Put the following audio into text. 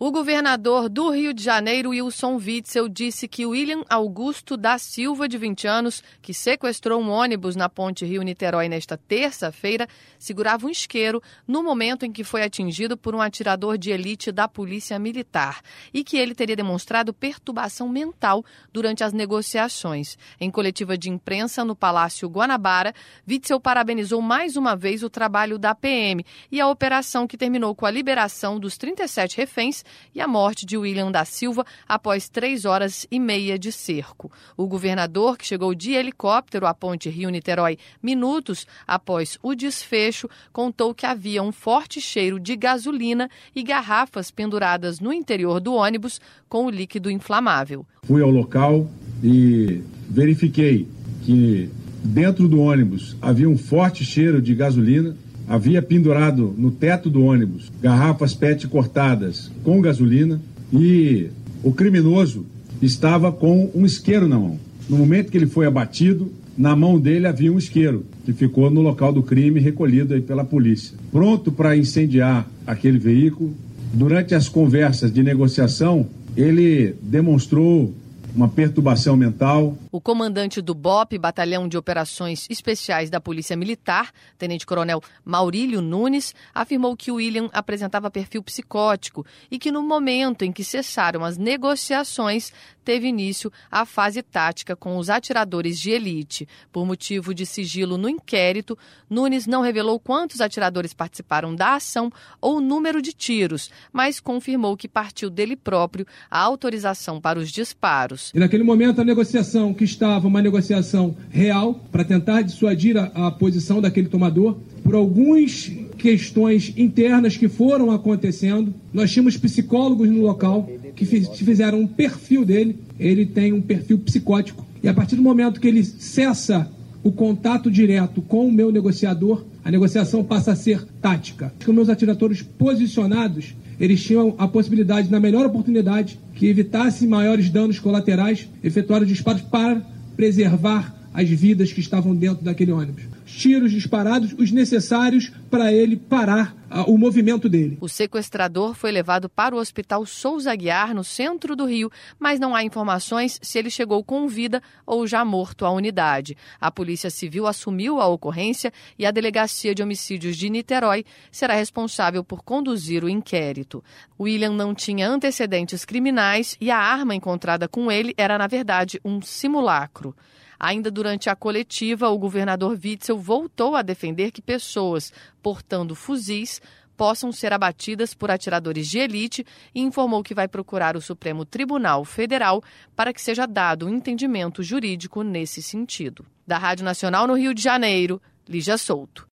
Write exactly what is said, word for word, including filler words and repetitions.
O governador do Rio de Janeiro, Wilson Witzel, disse que William Augusto da Silva, de vinte anos, que sequestrou um ônibus na ponte Rio-Niterói nesta terça-feira, segurava um isqueiro no momento em que foi atingido por um atirador de elite da Polícia Militar e que ele teria demonstrado perturbação mental durante as negociações. Em coletiva de imprensa no Palácio Guanabara, Witzel parabenizou mais uma vez o trabalho da P M e a operação que terminou com a liberação dos trinta e sete reféns e a morte de William da Silva após três horas e meia de cerco. O governador, que chegou de helicóptero à ponte Rio-Niterói minutos após o desfecho, contou que havia um forte cheiro de gasolina e garrafas penduradas no interior do ônibus com o líquido inflamável. Fui ao local e verifiquei que dentro do ônibus havia um forte cheiro de gasolina. Havia pendurado no teto do ônibus garrafas P E T cortadas com gasolina e o criminoso estava com um isqueiro na mão. No momento que ele foi abatido, na mão dele havia um isqueiro que ficou no local do crime recolhido aí pela polícia. Pronto para incendiar aquele veículo, durante as conversas de negociação, ele demonstrou uma perturbação mental. O comandante do B O P, Batalhão de Operações Especiais da Polícia Militar, tenente-coronel Maurílio Nunes, afirmou que William apresentava perfil psicótico e que no momento em que cessaram as negociações, teve início a fase tática com os atiradores de elite. Por motivo de sigilo no inquérito, Nunes não revelou quantos atiradores participaram da ação ou o número de tiros, mas confirmou que partiu dele próprio a autorização para os disparos. E naquele momento a negociação que estava uma negociação real para tentar dissuadir a, a posição daquele tomador, por algumas questões internas que foram acontecendo, nós tínhamos psicólogos no local que fiz, fizeram um perfil dele, ele tem um perfil psicótico, e a partir do momento que ele cessa o contato direto com o meu negociador, a negociação passa a ser tática. Os meus atiradores posicionados, eles tinham a possibilidade, na melhor oportunidade, que evitasse maiores danos colaterais, efetuar os disparos para preservar as vidas que estavam dentro daquele ônibus. Tiros disparados, os necessários para ele parar uh, o movimento dele. O sequestrador foi levado para o Hospital Souza Aguiar, no centro do Rio, mas não há informações se ele chegou com vida ou já morto à unidade. A Polícia Civil assumiu a ocorrência e a Delegacia de Homicídios de Niterói será responsável por conduzir o inquérito. William não tinha antecedentes criminais e a arma encontrada com ele era, na verdade, um simulacro. Ainda durante a coletiva, o governador Witzel voltou a defender que pessoas portando fuzis possam ser abatidas por atiradores de elite e informou que vai procurar o Supremo Tribunal Federal para que seja dado um entendimento jurídico nesse sentido. Da Rádio Nacional no Rio de Janeiro, Lígia Souto.